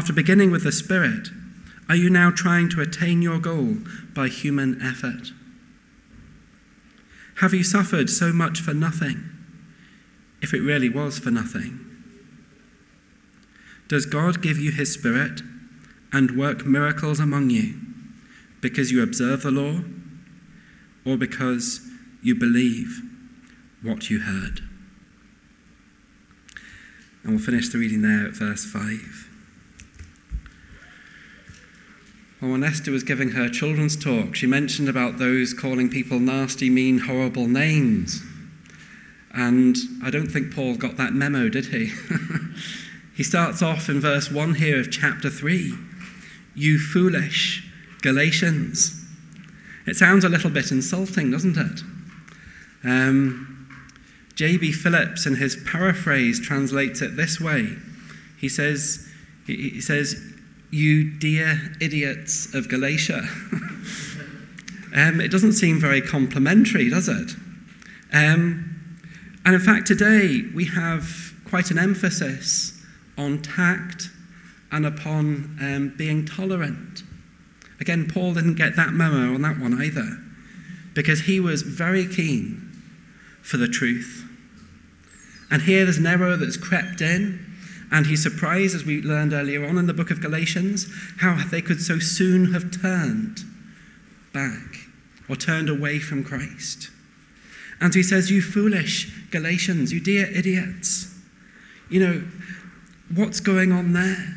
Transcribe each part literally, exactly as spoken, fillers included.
After beginning with the Spirit, are you now trying to attain your goal by human effort? Have you suffered so much for nothing, if it really was for nothing? Does God give you his Spirit and work miracles among you because you observe the law, or because you believe what you heard? And we'll finish the reading there at verse five. Well, when Esther was giving her children's talk, she mentioned about those calling people nasty, mean, horrible names. And I don't think Paul got that memo, did he? He starts off in verse one here of chapter three. You foolish Galatians. It sounds a little bit insulting, doesn't it? Um, J B Phillips, in his paraphrase, translates it this way. He says, he, he says, you dear idiots of Galatia. um, it doesn't seem very complimentary, does it? Um, and in fact, today we have quite an emphasis on tact and upon um, being tolerant. Again, Paul didn't get that memo on that one either, because he was very keen for the truth. And here there's an error that's crept in, and he's surprised, as we learned earlier on in the book of Galatians, how they could so soon have turned back or turned away from Christ. And he says, you foolish Galatians, you dear idiots. You know, what's going on there?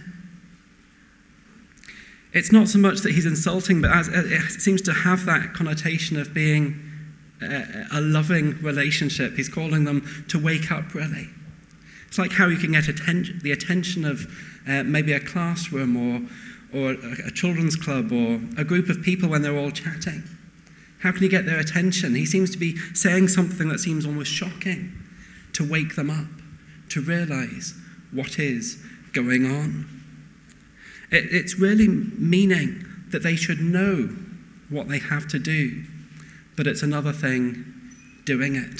It's not so much that he's insulting, but as it seems to have that connotation of being a, a loving relationship. He's calling them to wake up, really. It's like how you can get atten- the attention of uh, maybe a classroom or, or a, a children's club or a group of people when they're all chatting. How can you get their attention? He seems to be saying something that seems almost shocking to wake them up, to realize what is going on. It, it's really meaning that they should know what they have to do, but it's another thing doing it.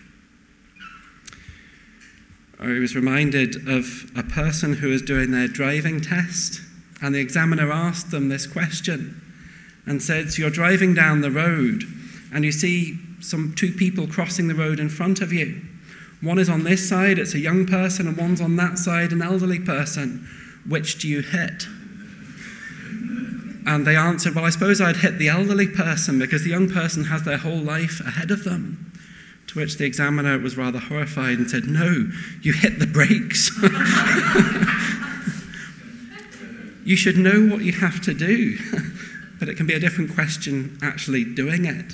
I was reminded of a person who was doing their driving test, and the examiner asked them this question and said, so you're driving down the road and you see some two people crossing the road in front of you. One is on this side, it's a young person, and one's on that side, an elderly person. Which do you hit? And they answered, well, I suppose I'd hit the elderly person because the young person has their whole life ahead of them. To which the examiner was rather horrified and said, no, you hit the brakes. You should know what you have to do, but it can be a different question actually doing it.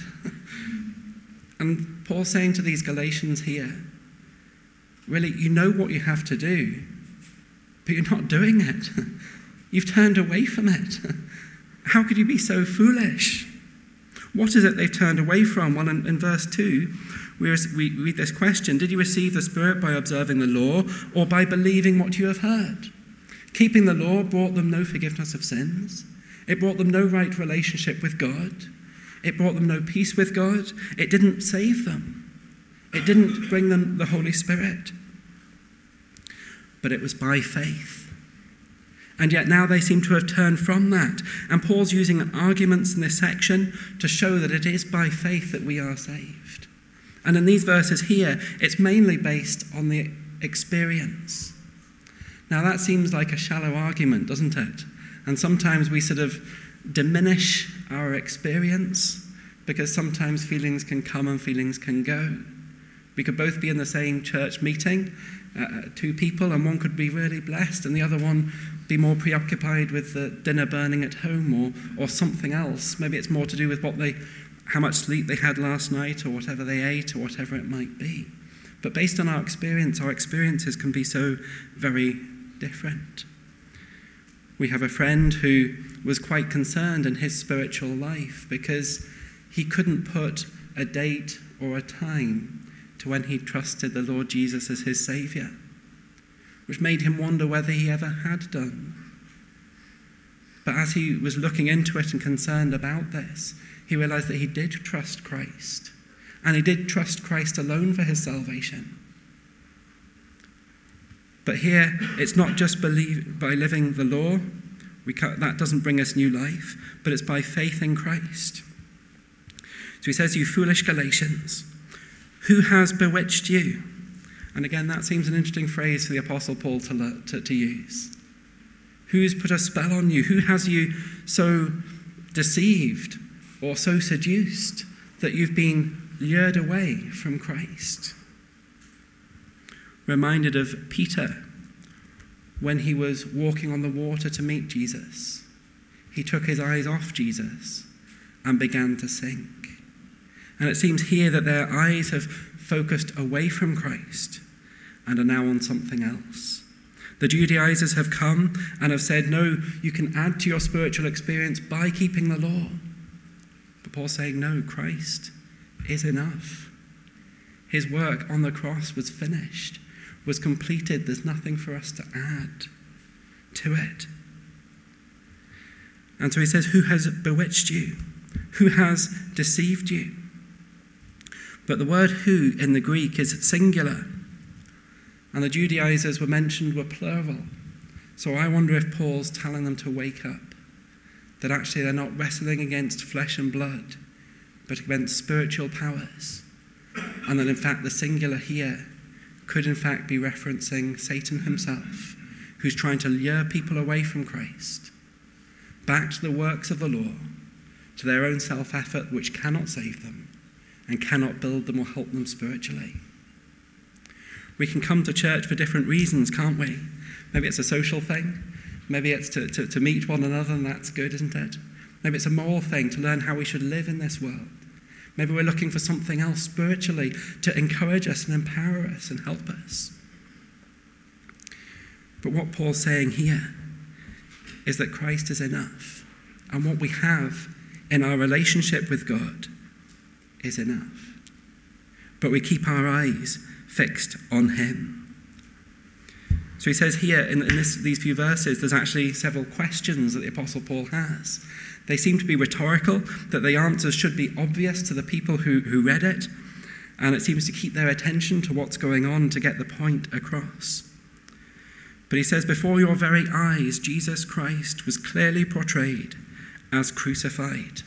And Paul's saying to these Galatians here, really, you know what you have to do, but you're not doing it. You've turned away from it. How could you be so foolish? What is it they've turned away from? Well, in, in verse two, we, we read this question, did you receive the Spirit by observing the law or by believing what you have heard? Keeping the law brought them no forgiveness of sins. It brought them no right relationship with God. It brought them no peace with God. It didn't save them. It didn't bring them the Holy Spirit. But it was by faith. And yet now they seem to have turned from that. And Paul's using arguments in this section to show that it is by faith that we are saved. And in these verses here, it's mainly based on the experience. Now that seems like a shallow argument, doesn't it? And sometimes we sort of diminish our experience because sometimes feelings can come and feelings can go. We could both be in the same church meeting, uh, two people, and one could be really blessed and the other one be more preoccupied with the dinner burning at home or or something else. Maybe it's more to do with what they, how much sleep they had last night or whatever they ate or whatever it might be. But based on our experience, our experiences can be so very different. We have a friend who was quite concerned in his spiritual life because he couldn't put a date or a time to when he trusted the Lord Jesus as his Saviour, which made him wonder whether he ever had done. But as he was looking into it and concerned about this, he realized that he did trust Christ, and he did trust Christ alone for his salvation. But here, it's not just believe, by living the law. We can't, that doesn't bring us new life, but it's by faith in Christ. So he says, you foolish Galatians, who has bewitched you? And again, that seems an interesting phrase for the Apostle Paul to, to, to use. Who's put a spell on you? Who has you so deceived or so seduced that you've been lured away from Christ? Reminded of Peter when he was walking on the water to meet Jesus. He took his eyes off Jesus and began to sink. And it seems here that their eyes have focused away from Christ and are now on something else. The Judaizers have come and have said, no, you can add to your spiritual experience by keeping the law. But Paul's saying, no, Christ is enough. His work on the cross was finished, was completed. There's nothing for us to add to it. And so he says, who has bewitched you? Who has deceived you? But the word who in the Greek is singular. And the Judaizers were mentioned were plural. So I wonder if Paul's telling them to wake up. That actually they're not wrestling against flesh and blood, but against spiritual powers. And that in fact the singular here could in fact be referencing Satan himself, who's trying to lure people away from Christ, back to the works of the law, to their own self-effort which cannot save them and cannot build them or help them spiritually. We can come to church for different reasons, can't we? Maybe it's a social thing. Maybe it's to, to, to meet one another, and that's good, isn't it? Maybe it's a moral thing, to learn how we should live in this world. Maybe we're looking for something else spiritually to encourage us and empower us and help us. But what Paul's saying here is that Christ is enough. And what we have in our relationship with God is enough. But we keep our eyes fixed on him. So he says here in, in this, these few verses, there's actually several questions that the Apostle Paul has. They seem to be rhetorical, that the answers should be obvious to the people who, who read it, and it seems to keep their attention to what's going on to get the point across. But he says, before your very eyes, Jesus Christ was clearly portrayed as crucified.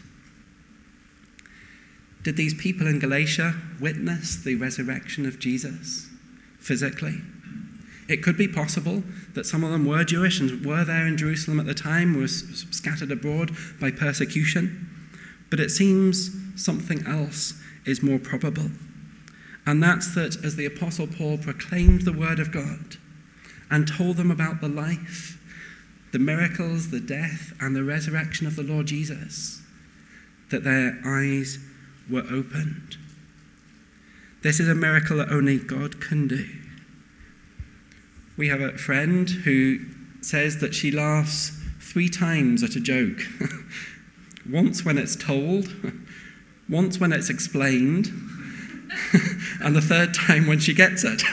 Did these people in Galatia witness the resurrection of Jesus physically? It could be possible that some of them were Jewish and were there in Jerusalem at the time, were scattered abroad by persecution. But it seems something else is more probable. And that's that as the Apostle Paul proclaimed the word of God and told them about the life, the miracles, the death, and the resurrection of the Lord Jesus, that their eyes were opened. This is a miracle that only God can do. We have a friend who says that she laughs three times at a joke. Once when it's told, once when it's explained, and the third time when she gets it.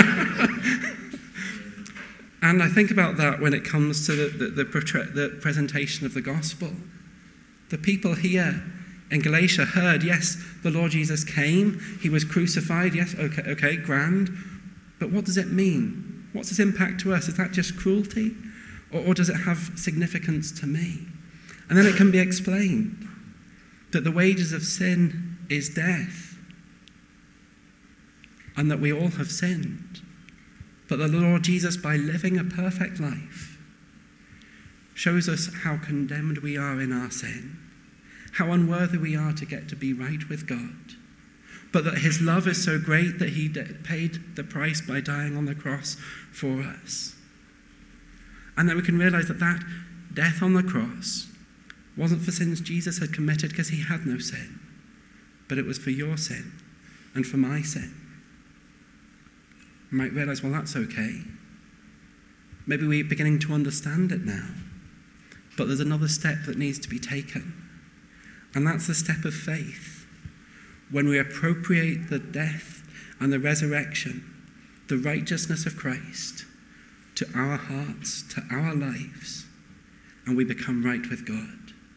And I think about that when it comes to the, the, the, the presentation of the gospel. The people here in Galatia heard, yes, the Lord Jesus came, he was crucified, yes, okay, okay, grand, but what does it mean? What's its impact to us? Is that just cruelty? Or, or does it have significance to me? And then it can be explained that the wages of sin is death, and that we all have sinned. But the Lord Jesus, by living a perfect life, shows us how condemned we are in our sin, how unworthy we are to get to be right with God, but that his love is so great that he paid the price by dying on the cross for us. And then we can realize that that death on the cross wasn't for sins Jesus had committed because he had no sin, but it was for your sin and for my sin. You might realize, well, that's okay. Maybe we're beginning to understand it now, but there's another step that needs to be taken. And that's the step of faith. When we appropriate the death and the resurrection, the righteousness of Christ, to our hearts, to our lives, and we become right with God.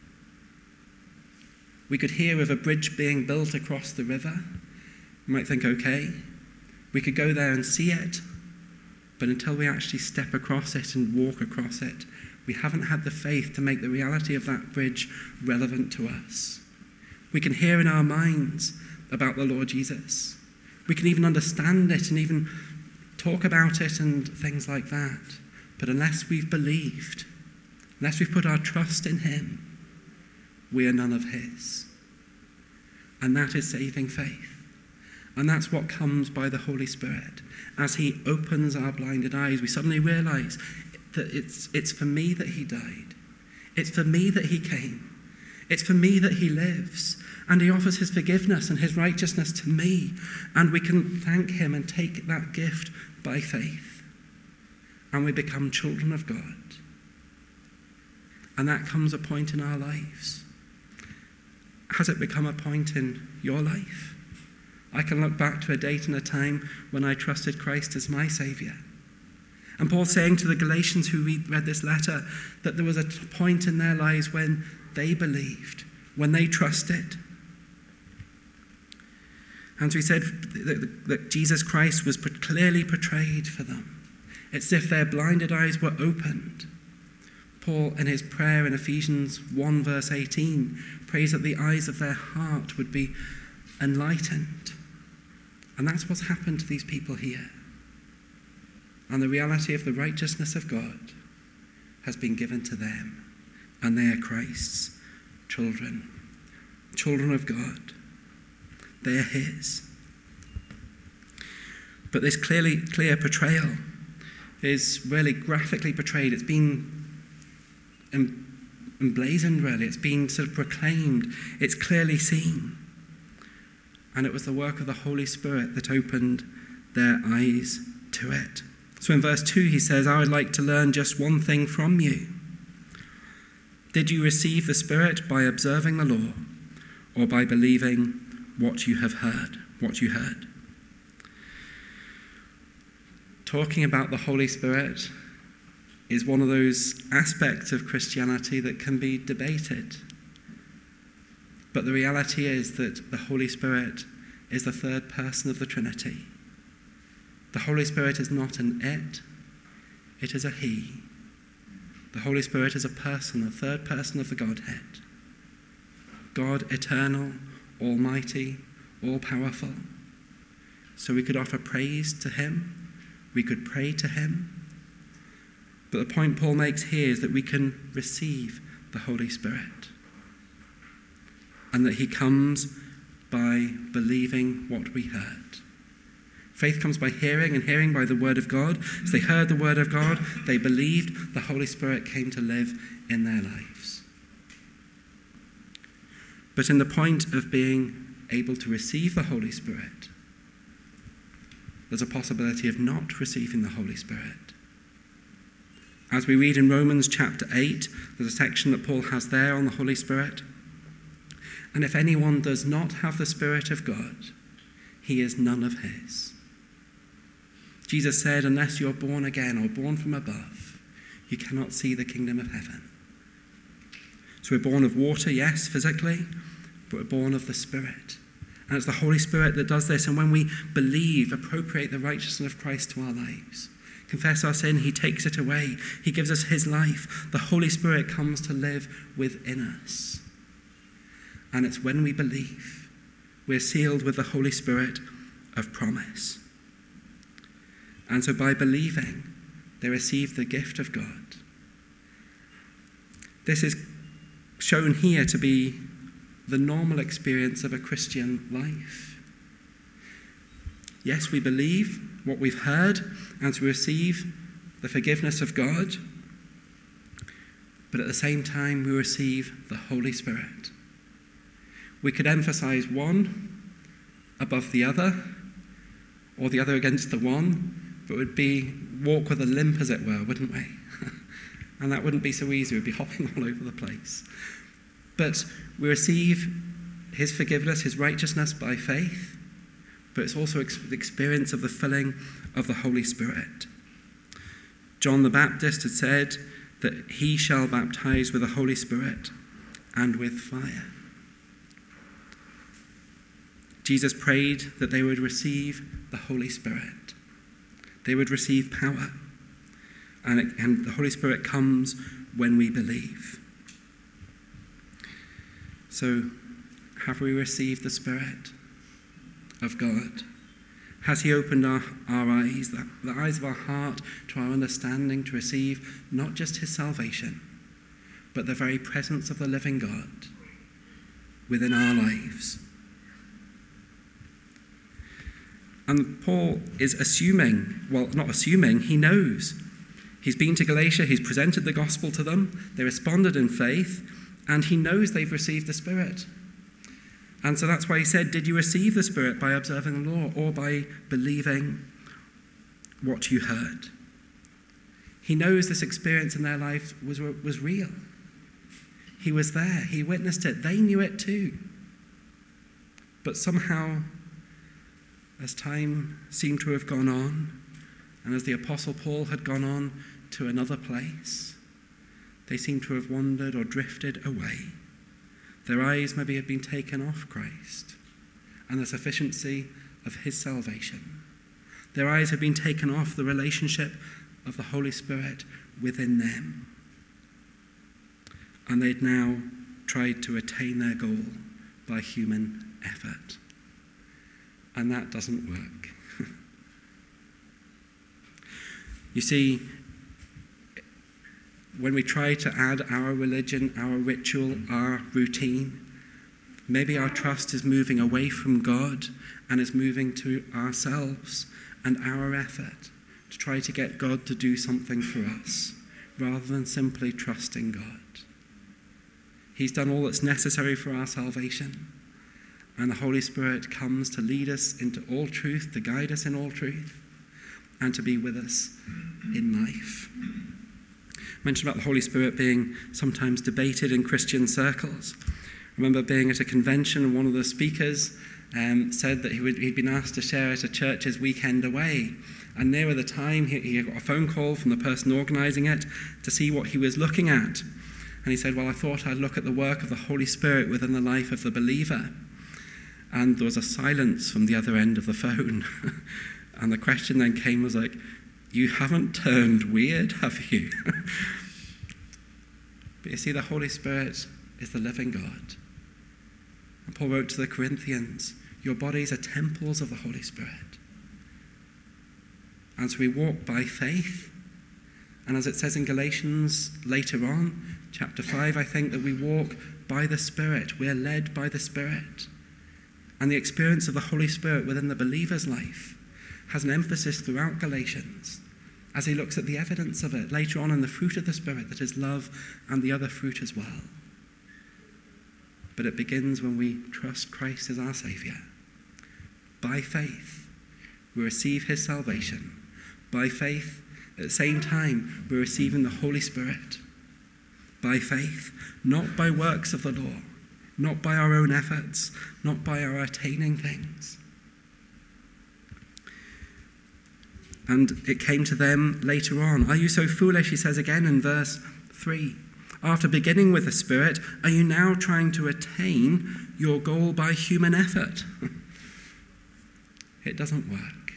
We could hear of a bridge being built across the river. You might think, okay, we could go there and see it, but But until we actually step across it and walk across it, we haven't had the faith to make the reality of that bridge relevant to us. We can hear in our minds about the Lord Jesus. We can even understand it and even talk about it and things like that. But unless we've believed, unless we've put our trust in him, we are none of his. And that is saving faith. And that's what comes by the Holy Spirit. As he opens our blinded eyes, we suddenly realize that it's, it's for me that he died. It's for me that he came. It's for me that he lives. And he offers his forgiveness and his righteousness to me. And we can thank him and take that gift by faith. And we become children of God. And that comes a point in our lives. Has it become a point in your life? I can look back to a date and a time when I trusted Christ as my Saviour. And Paul's saying to the Galatians who read, read this letter that there was a point in their lives when they believed, when they trusted. And so he said that, that Jesus Christ was clearly portrayed for them. It's as if their blinded eyes were opened. Paul, in his prayer in Ephesians one verse eighteen, prays that the eyes of their heart would be enlightened. And that's what's happened to these people here. And the reality of the righteousness of God has been given to them. And they are Christ's children. Children of God. They are his. But this clearly clear portrayal is really graphically portrayed. It's been emblazoned, really. It's been sort of proclaimed. It's clearly seen. And it was the work of the Holy Spirit that opened their eyes to it. So in verse two he says, I would like to learn just one thing from you. Did you receive the Spirit by observing the law, or by believing what you have heard, what you heard? Talking about the Holy Spirit is one of those aspects of Christianity that can be debated. But the reality is that the Holy Spirit is the third person of the Trinity. The Holy Spirit is not an it, it is a he. The Holy Spirit is a person, a third person of the Godhead. God eternal, almighty, all-powerful. So we could offer praise to him, we could pray to him. But the point Paul makes here is that we can receive the Holy Spirit. And that he comes by believing what we heard. Faith comes by hearing, and hearing by the word of God. As they heard the word of God, they believed, the Holy Spirit came to live in their lives. But in the point of being able to receive the Holy Spirit, there's a possibility of not receiving the Holy Spirit. As we read in Romans chapter eight, there's a section that Paul has there on the Holy Spirit. And if anyone does not have the Spirit of God, he is none of his. Jesus said, unless you're born again or born from above, you cannot see the kingdom of heaven. So we're born of water, yes, physically, but we're born of the Spirit. And it's the Holy Spirit that does this. And when we believe, appropriate the righteousness of Christ to our lives, confess our sin, he takes it away. He gives us his life. The Holy Spirit comes to live within us. And it's when we believe, we're sealed with the Holy Spirit of promise. And so by believing, they receive the gift of God. This is shown here to be the normal experience of a Christian life. Yes, we believe what we've heard and to receive the forgiveness of God, but at the same time we receive the Holy Spirit. We could emphasize one above the other, or the other against the one, but it would be walk with a limp, as it were, wouldn't we? And that wouldn't be so easy. We'd be hopping all over the place. But we receive his forgiveness, his righteousness by faith, but it's also the experience of the filling of the Holy Spirit. John the Baptist had said that he shall baptize with the Holy Spirit and with fire. Jesus prayed that they would receive the Holy Spirit, They would receive power. And, it, and the Holy Spirit comes when we believe. So, have we received the Spirit of God? Has he opened our, our eyes, the, the eyes of our heart, to our understanding, to receive not just his salvation, but the very presence of the living God within our lives? And Paul is assuming, well, not assuming, he knows. He's been to Galatia, he's presented the gospel to them, they responded in faith, and he knows they've received the Spirit. And so that's why he said, did you receive the Spirit by observing the law or by believing what you heard? He knows this experience in their life was, was real. He was there. He witnessed it. They knew it too. But somehow, as time seemed to have gone on, and as the Apostle Paul had gone on to another place, they seemed to have wandered or drifted away. Their eyes maybe had been taken off Christ and the sufficiency of his salvation. Their eyes had been taken off the relationship of the Holy Spirit within them. And they'd now tried to attain their goal by human effort. And that doesn't work. You see, when we try to add our religion, our ritual, our routine, maybe our trust is moving away from God and is moving to ourselves and our effort to try to get God to do something for us, rather than simply trusting God. He's done all that's necessary for our salvation, and the Holy Spirit comes to lead us into all truth, to guide us in all truth, and to be with us in life. I mentioned about the Holy Spirit being sometimes debated in Christian circles. I remember being at a convention, and one of the speakers um, said that he would, he'd been asked to share at a church's weekend away. And nearer the time, he, he got a phone call from the person organising it to see what he was looking at. And he said, well, I thought I'd look at the work of the Holy Spirit within the life of the believer. And there was a silence from the other end of the phone. And the question then came, was like, you haven't turned weird, have you? But you see, the Holy Spirit is the living God. And Paul wrote to the Corinthians, your bodies are temples of the Holy Spirit. And so we walk by faith. And as it says in Galatians later on, chapter five, I think, that we walk by the Spirit. We're led by the Spirit. And the experience of the Holy Spirit within the believer's life has an emphasis throughout Galatians as he looks at the evidence of it later on in the fruit of the Spirit, that is love and the other fruit as well. But it begins when we trust Christ as our Saviour. By faith, we receive his salvation. By faith, at the same time, we're receiving the Holy Spirit. By faith, not by works of the law, not by our own efforts, not by our attaining things. And it came to them later on. Are you so foolish, he says again in verse three. After beginning with the Spirit, are you now trying to attain your goal by human effort? It doesn't work.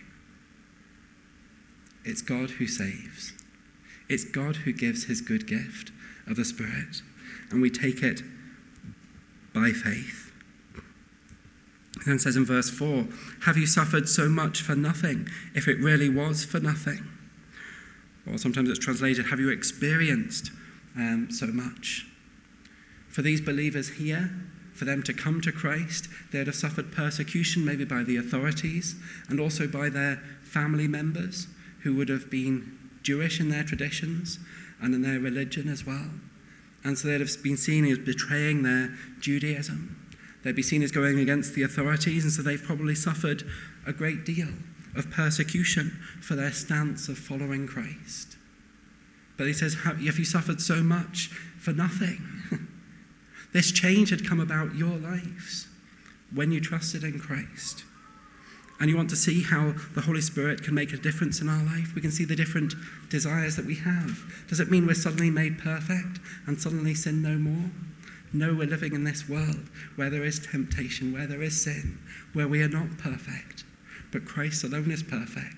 It's God who saves. It's God who gives his good gift of the Spirit. And we take it by faith. It then says in verse four, have you suffered so much for nothing, if it really was for nothing? Or sometimes it's translated, have you experienced um, so much? For these believers here, for them to come to Christ, they would have suffered persecution maybe by the authorities and also by their family members who would have been Jewish in their traditions and in their religion as well. And so they'd have been seen as betraying their Judaism. They'd be seen as going against the authorities, and so they've probably suffered a great deal of persecution for their stance of following Christ. But he says, have you suffered so much for nothing? This change had come about your lives when you trusted in Christ. And you want to see how the Holy Spirit can make a difference in our life. We can see the different desires that we have. Does it mean we're suddenly made perfect and suddenly sin no more? No, we're living in this world where there is temptation, where there is sin, where we are not perfect. But Christ alone is perfect.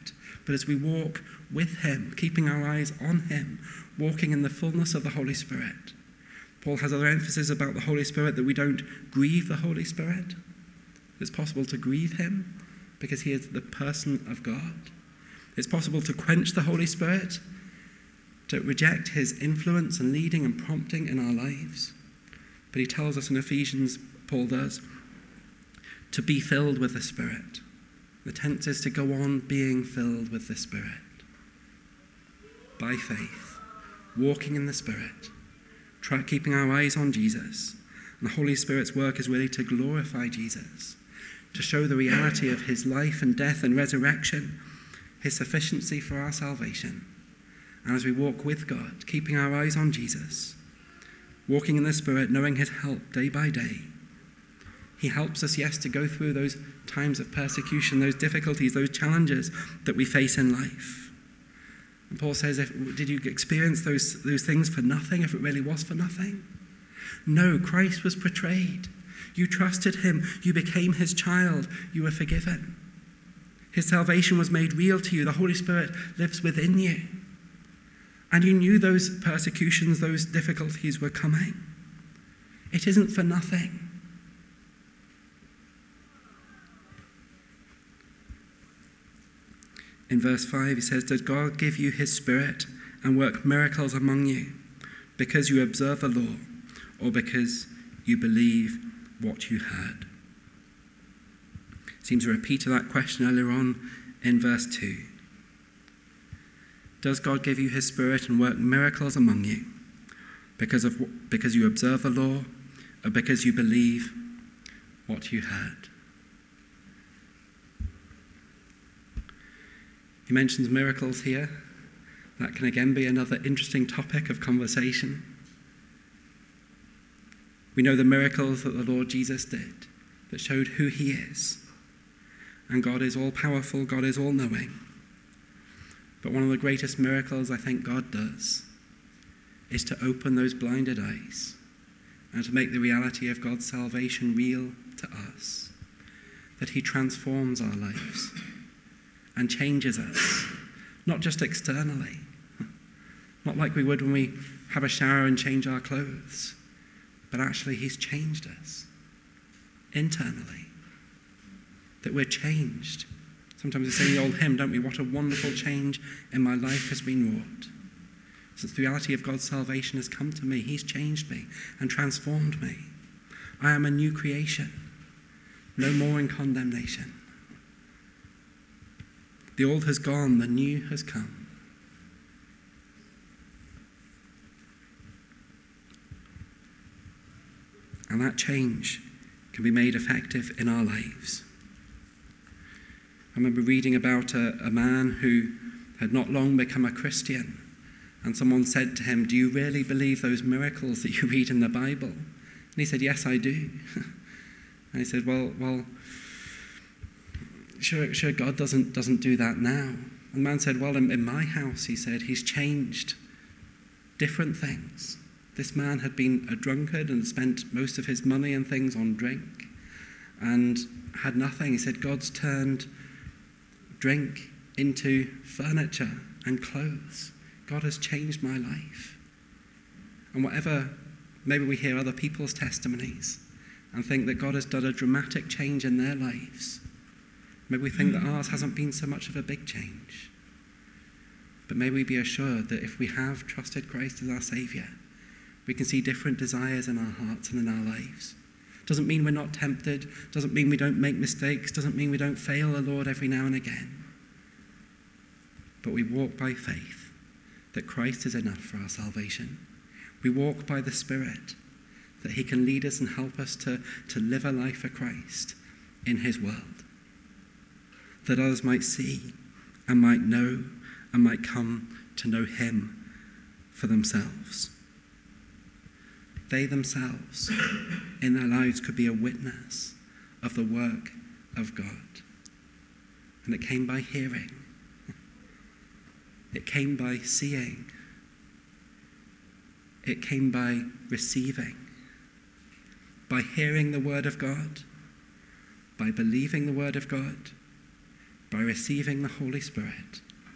but as we walk with him, keeping our eyes on him, walking in the fullness of the Holy Spirit. Paul has other emphasis about the Holy Spirit, that we don't grieve the Holy Spirit. It's possible to grieve him because he is the person of God. It's possible to quench the Holy Spirit, to reject his influence and leading and prompting in our lives. But he tells us in Ephesians, Paul does, to be filled with the Spirit. The tense is to go on being filled with the Spirit. By faith, walking in the Spirit, try keeping our eyes on Jesus. And the Holy Spirit's work is really to glorify Jesus, to show the reality of his life and death and resurrection, his sufficiency for our salvation. And as we walk with God, keeping our eyes on Jesus, walking in the Spirit, knowing his help day by day, he helps us, yes, to go through those times of persecution, those difficulties, those challenges that we face in life. And Paul says, if, did you experience those, those things for nothing, if it really was for nothing? No, Christ was betrayed. You trusted him. You became his child. You were forgiven. His salvation was made real to you. The Holy Spirit lives within you. And you knew those persecutions, those difficulties were coming. It isn't for nothing. In verse five, he says, did God give you his Spirit and work miracles among you because you observe the law or because you believe what you heard? Seems to repeat that question earlier on in verse two. Does God give you his Spirit and work miracles among you because of because you observe the law or because you believe what you heard? He mentions miracles here. That can again be another interesting topic of conversation. We know the miracles that the Lord Jesus did that showed who he is. And God is all-powerful, God is all-knowing. But one of the greatest miracles I think God does is to open those blinded eyes and to make the reality of God's salvation real to us. That he transforms our lives and changes us, not just externally, not like we would when we have a shower and change our clothes, but actually he's changed us internally, that we're changed. Sometimes we sing the old hymn, don't we? What a wonderful change in my life has been wrought. Since the reality of God's salvation has come to me, he's changed me and transformed me. I am a new creation, no more in condemnation. The old has gone, the new has come. And that change can be made effective in our lives. I remember reading about a, a man who had not long become a Christian, and someone said to him, do you really believe those miracles that you read in the Bible? And he said, yes, I do. And he said, well, well, Sure, sure, God doesn't doesn't do that now. And the man said, well, in, in my house, he said, he's changed different things. This man had been a drunkard and spent most of his money and things on drink and had nothing. He said, God's turned drink into furniture and clothes. God has changed my life. And whatever, maybe we hear other people's testimonies and think that God has done a dramatic change in their lives. Maybe we think that ours hasn't been so much of a big change. But may we be assured that if we have trusted Christ as our Saviour, we can see different desires in our hearts and in our lives. Doesn't mean we're not tempted, doesn't mean we don't make mistakes, doesn't mean we don't fail the Lord every now and again. But we walk by faith that Christ is enough for our salvation. We walk by the Spirit, that he can lead us and help us to, to live a life for Christ in his world. That others might see and might know and might come to know him for themselves. They themselves, in their lives, could be a witness of the work of God. And it came by hearing. It came by seeing. It came by receiving. By hearing the word of God. By believing the word of God. By receiving the Holy Spirit.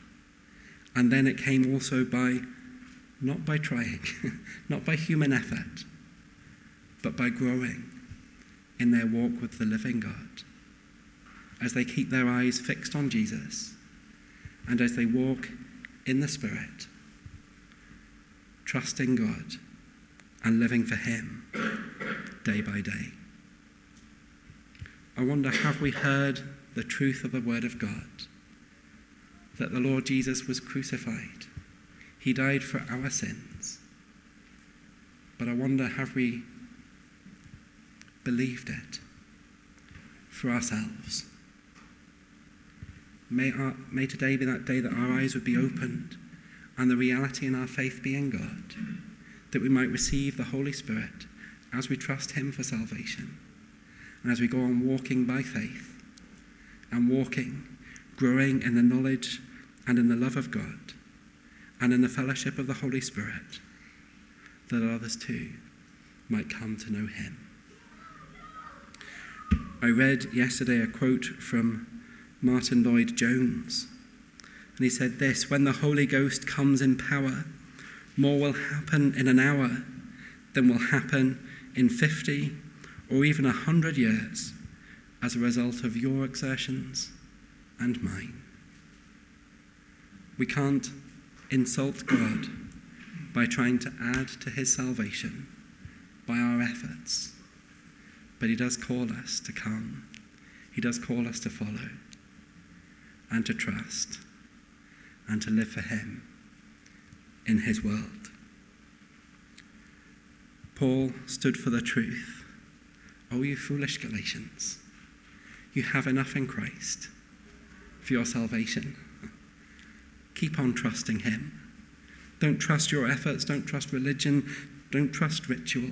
And then it came also by, not by trying, not by human effort, but by growing in their walk with the living God, as they keep their eyes fixed on Jesus, and as they walk in the Spirit, trusting God and living for him day by day. I wonder, have we heard the truth of the word of God? That the Lord Jesus was crucified. He died for our sins. But I wonder, have we believed it for ourselves? May, our, may today be that day that our eyes would be opened and the reality in our faith be in God, that we might receive the Holy Spirit as we trust him for salvation, and as we go on walking by faith and walking, growing in the knowledge and in the love of God and in the fellowship of the Holy Spirit, that others too might come to know him. I read yesterday a quote from Martin Lloyd-Jones, and he said this: "When the Holy Ghost comes in power, more will happen in an hour than will happen in fifty or even a hundred years as a result of your exertions and mine." We can't insult God by trying to add to his salvation by our efforts, but he does call us to come. He does call us to follow and to trust and to live for him in his world. Paul stood for the truth. Oh, you foolish Galatians, you have enough in Christ for your salvation. Keep on trusting him. Don't trust your efforts, don't trust religion, don't trust ritual.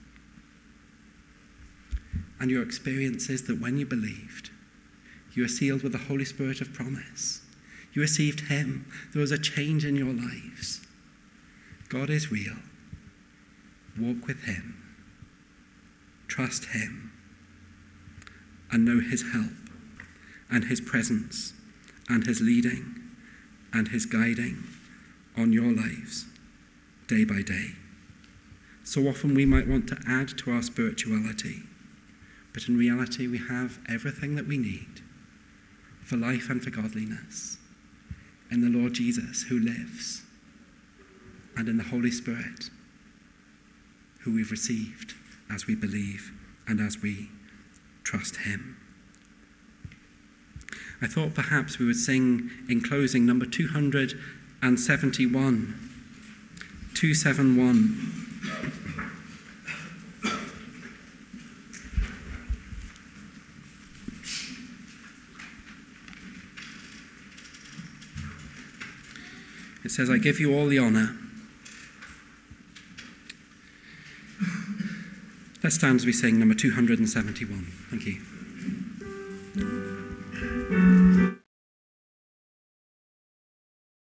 And your experience is that when you believed, you are sealed with the Holy Spirit of promise. You received him. There was a change in your lives. God is real. Walk with him. Trust him. And know his help and his presence and his leading and his guiding on your lives day by day. So often we might want to add to our spirituality, but in reality we have everything that we need for life and for godliness in the Lord Jesus who lives, and in the Holy Spirit who we've received as we believe and as we trust him. I thought perhaps we would sing in closing number two hundred seventy-one, two seventy-one. It says, "I give you all the honour." Let's stand as we sing number two hundred seventy-one. Thank you.